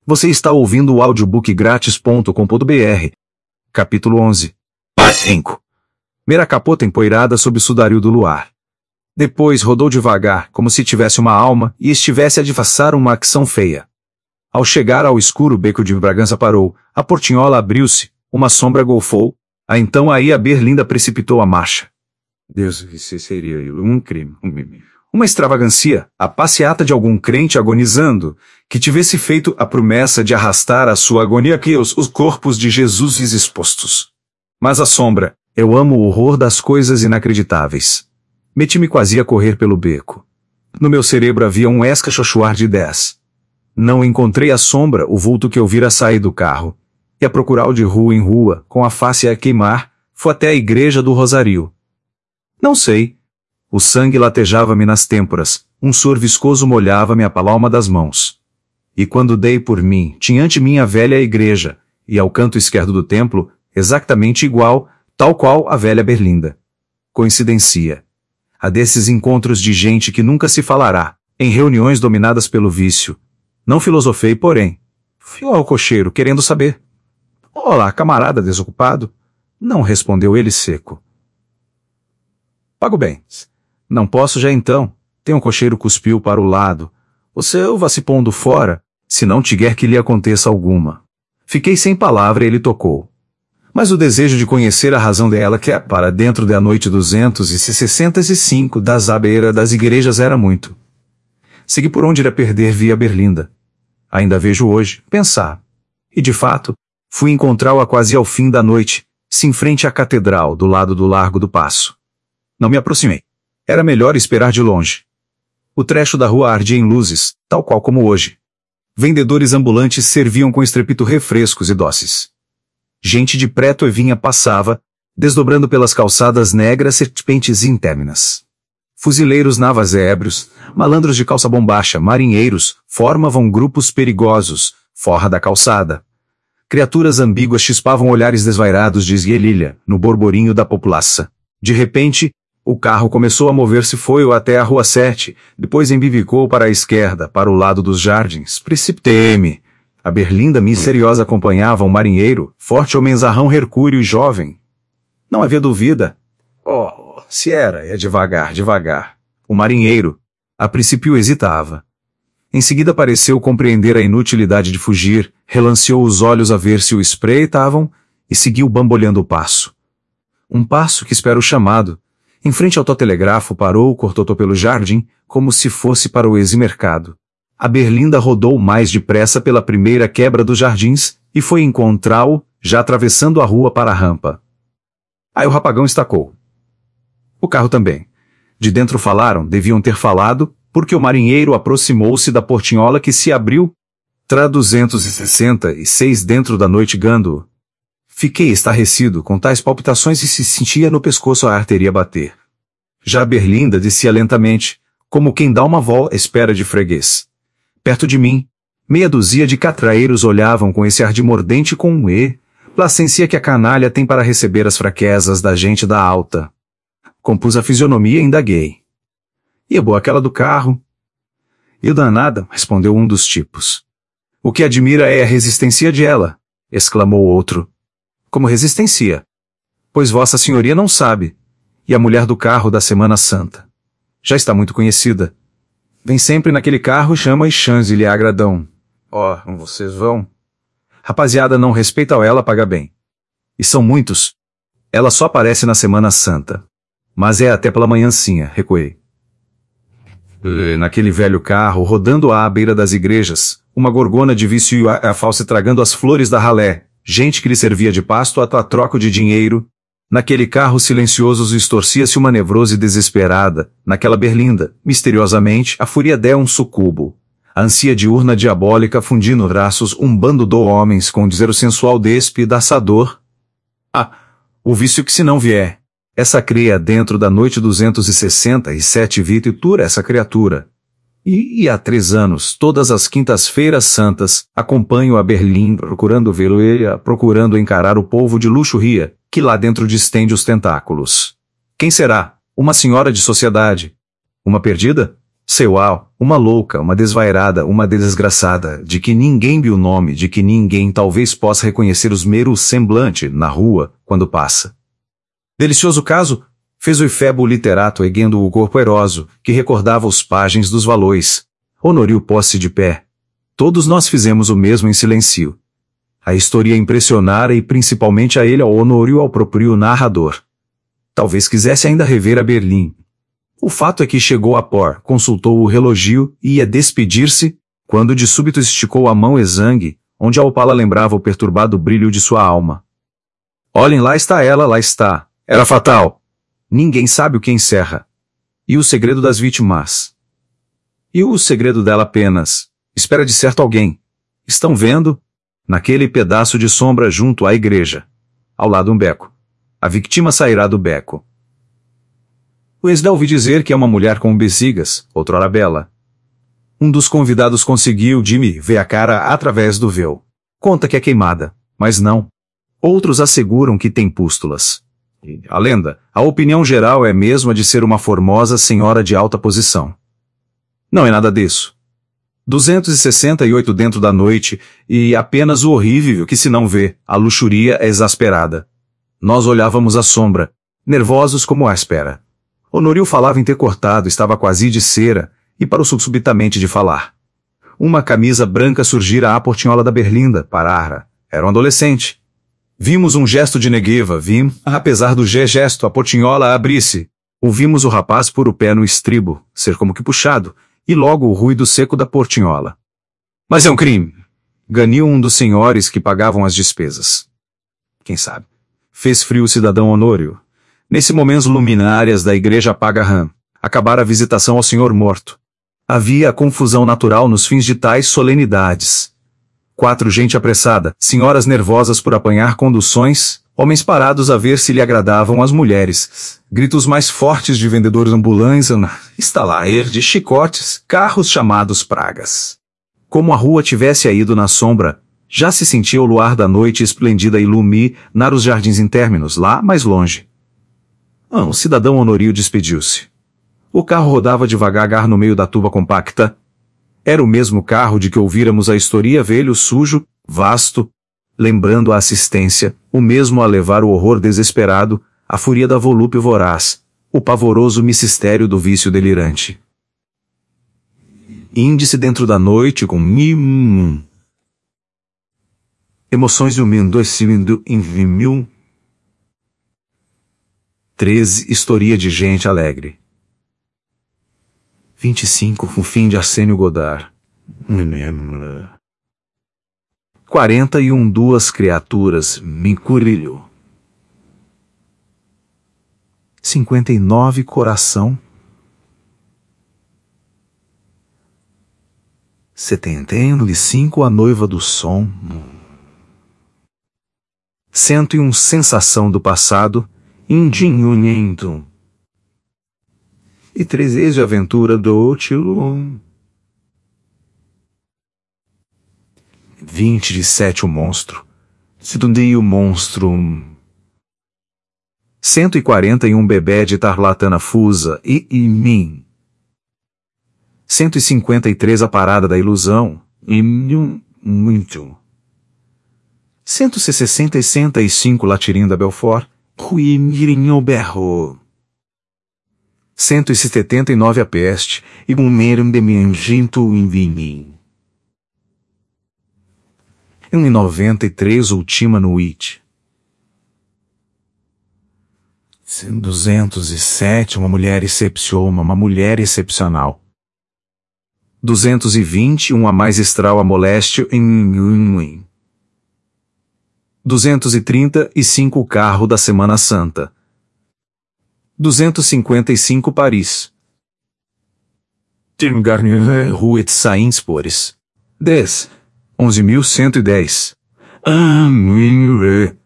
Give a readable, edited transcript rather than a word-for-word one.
Você está ouvindo o audiobookgratis.com.br. Capítulo 11. Parte 5. Mera capota empoeirada sob o sudario do luar. Depois rodou devagar, como se tivesse uma alma e estivesse a disfarçar uma ação feia. Ao chegar ao escuro beco de Bragança parou, a portinhola abriu-se, uma sombra golfou, então aí a Berlinda precipitou a marcha. Deus, isso seria um crime. Uma extravagância, a passeata de algum crente agonizando, que tivesse feito a promessa de arrastar a sua agonia que os corpos de Jesus expostos. Mas a sombra, eu amo o horror das coisas inacreditáveis. Meti-me quase a correr pelo beco. No meu cerebro havia um escachochuar de 10. Não encontrei a sombra, o vulto que eu vira sair do carro. E a procurá-lo de rua em rua, com a face a queimar, fui até a igreja do Rosário. Não sei. O sangue latejava-me nas têmporas, um suor viscoso molhava-me a palma das mãos. E quando dei por mim, tinha ante mim a velha igreja, e ao canto esquerdo do templo, exatamente igual, tal qual a velha Berlinda. Coincidência. A desses encontros de gente que nunca se falará, em reuniões dominadas pelo vício. Não filosofei, porém. Fui ao cocheiro, querendo saber. Olá, camarada desocupado. Não respondeu ele seco. Pago bem. Não posso já então. Tem um cocheiro cuspiu para o lado. Você o vá se pondo fora, se não tiver que lhe aconteça alguma. Fiquei sem palavra e ele tocou. Mas o desejo de conhecer a razão dela que é para dentro da noite 265 das à beira das igrejas era muito. Segui por onde irá perder via Berlinda. Ainda vejo hoje, pensar. E de fato, fui encontrá-la quase ao fim da noite, sim frente à catedral, do lado do Largo do Paço. Não me aproximei. Era melhor esperar de longe. O trecho da rua ardia em luzes, tal qual como hoje. Vendedores ambulantes serviam com estrepito refrescos e doces. Gente de preto e vinha passava, desdobrando pelas calçadas negras serpentes interminas. Fuzileiros navas ébrios, malandros de calça bombacha, marinheiros, formavam grupos perigosos, forra da calçada. Criaturas ambíguas chispavam olhares desvairados de esguelilha, no borborinho da populaça. De repente, o carro começou a mover-se foi até a Rua 7, depois embivicou para a esquerda, para o lado dos jardins. Precipitei-me. A Berlinda misteriosa acompanhava um marinheiro, forte homenzarrão hercúleo e jovem. Não havia dúvida. Oh, se era, é devagar, devagar. O marinheiro, a princípio hesitava. Em seguida pareceu compreender a inutilidade de fugir, relanceou os olhos a ver se o espreitavam, e seguiu bamboleando o passo. Um passo que espera o chamado. Em frente ao telegrafo parou, cortou pelo jardim, como se fosse para o ex-mercado. A Berlinda rodou mais depressa pela primeira quebra dos jardins, e foi encontrá-lo, já atravessando a rua para a rampa. Aí o rapagão estacou. O carro também. De dentro falaram, deviam ter falado, porque o marinheiro aproximou-se da portinhola que se abriu. 266 dentro da noite gando. Fiquei estarrecido com tais palpitações e se sentia no pescoço a artéria bater. Já a Berlinda descia lentamente, como quem dá uma volta à espera de freguês. Perto de mim, meia dúzia de catraeiros olhavam com esse ar de mordente com um placência que a canalha tem para receber as fraquezas da gente da alta. Compus a fisionomia e indaguei. E é boa aquela do carro? E danada, respondeu um dos tipos. O que admira é a resistência de ela, exclamou outro. Como resistência? Pois vossa senhoria não sabe. E a mulher do carro da Semana Santa? Já está muito conhecida. Vem sempre naquele carro, chama e chance lhe agradão. Oh, vocês vão. Rapaziada não respeita ela, paga bem. E são muitos. Ela só aparece na Semana Santa. Mas é até pela manhãzinha, recuei. Naquele velho carro, rodando à beira das igrejas, uma gorgona de vício a falsa tragando as flores da ralé, gente que lhe servia de pasto a troco de dinheiro. Naquele carro silencioso estorcia-se uma nevrose desesperada, naquela Berlinda, misteriosamente, a fúria de um sucubo. A ansia diurna diabólica fundindo braços um bando de homens com dizer o sensual despedaçador. Ah, o vício que se não vier. Essa cria dentro da noite 267 vitura essa criatura. E há 3 anos, todas as quintas-feiras santas, acompanho a Berlim procurando vê-lo procurando encarar o polvo de luxúria, que lá dentro distende os tentáculos. Quem será? Uma senhora de sociedade? Uma perdida? Seual, uma louca, uma desvairada, uma desgraçada, de que ninguém viu o nome, de que ninguém talvez possa reconhecer os meros semblante na rua, quando passa. Delicioso caso, fez o efebo literato erguendo o corpo eroso, que recordava os páginas dos valores. Honorio pôs-se de pé. Todos nós fizemos o mesmo em silêncio. A história impressionara e principalmente a ele ao Honorio ao próprio narrador. Talvez quisesse ainda rever a Berlim. O fato é que chegou a pôr, consultou o relógio e ia despedir-se, quando de súbito esticou a mão exangue, onde a opala lembrava o perturbado brilho de sua alma. Olhem, lá está ela, lá está. Era fatal. Ninguém sabe o que encerra. E o segredo das vítimas? E o segredo dela apenas? Espera de certo alguém. Estão vendo? Naquele pedaço de sombra junto à igreja. Ao lado um beco. A vítima sairá do beco. Wesley ouvi dizer que é uma mulher com bexigas, outrora bela. Um dos convidados conseguiu Jimmy ver a cara através do véu. Conta que é queimada, mas não. Outros asseguram que tem pústulas. E a lenda, a opinião geral é mesmo a de ser uma formosa senhora de alta posição. Não é nada disso. 268 dentro da noite, e apenas o horrível que se não vê, a luxúria é exasperada. Nós olhávamos a sombra, nervosos como a espera. Honorio falava intercortado, estava quase de cera, e parou subitamente de falar. Uma camisa branca surgira à portinhola da berlinda, parara. Era um adolescente. Vimos um gesto de negueva, apesar do gesto, a portinhola abrisse. Ouvimos o rapaz pôr o pé no estribo, ser como que puxado, e logo o ruído seco da portinhola. Mas é um crime! Ganiu um dos senhores que pagavam as despesas. Quem sabe? Fez frio o cidadão Honório. Nesse momento as luminárias da igreja apagaram. Acabara a visitação ao senhor morto. Havia a confusão natural nos fins de tais solenidades. 4 gente apressada, senhoras nervosas por apanhar conduções, homens parados a ver se lhe agradavam as mulheres, gritos mais fortes de vendedores ambulantes, estalar de chicotes, carros chamados pragas. Como a rua tivesse ido na sombra, já se sentia o luar da noite esplendida iluminar os jardins intérminos, lá mais longe. O cidadão Honorio despediu-se. O carro rodava devagar no meio da turba compacta. Era o mesmo carro de que ouvíramos a história velho, sujo, vasto, lembrando a assistência, o mesmo a levar o horror desesperado, a fúria da volúpia voraz, o pavoroso mistério do vício delirante. Índice dentro da noite com emoções indo em 13 História de gente alegre. 25 O fim de Arsênio Godard. 41 Duas criaturas Micurilho. 59 Coração. 75 A noiva do som. 101 Sensação do passado. Indinhunhento. E 13 de aventura do Tilo. 27 O monstro. Sidundia o monstro. 141 Bebê de Tarlatana Fusa e mim. 153 A parada da ilusão. E muito. 165 Latirinda Belfort. Rui Mirinho Berro. 179 A peste. E um merum de minginto em vinho. 93 Ultima Nuit. 207 Uma mulher excepcional. 221 A magistral a moléstia em 235 O carro da Semana Santa. 255 Paris. Garnier Rue de Saint-Spores. 10. 11.110.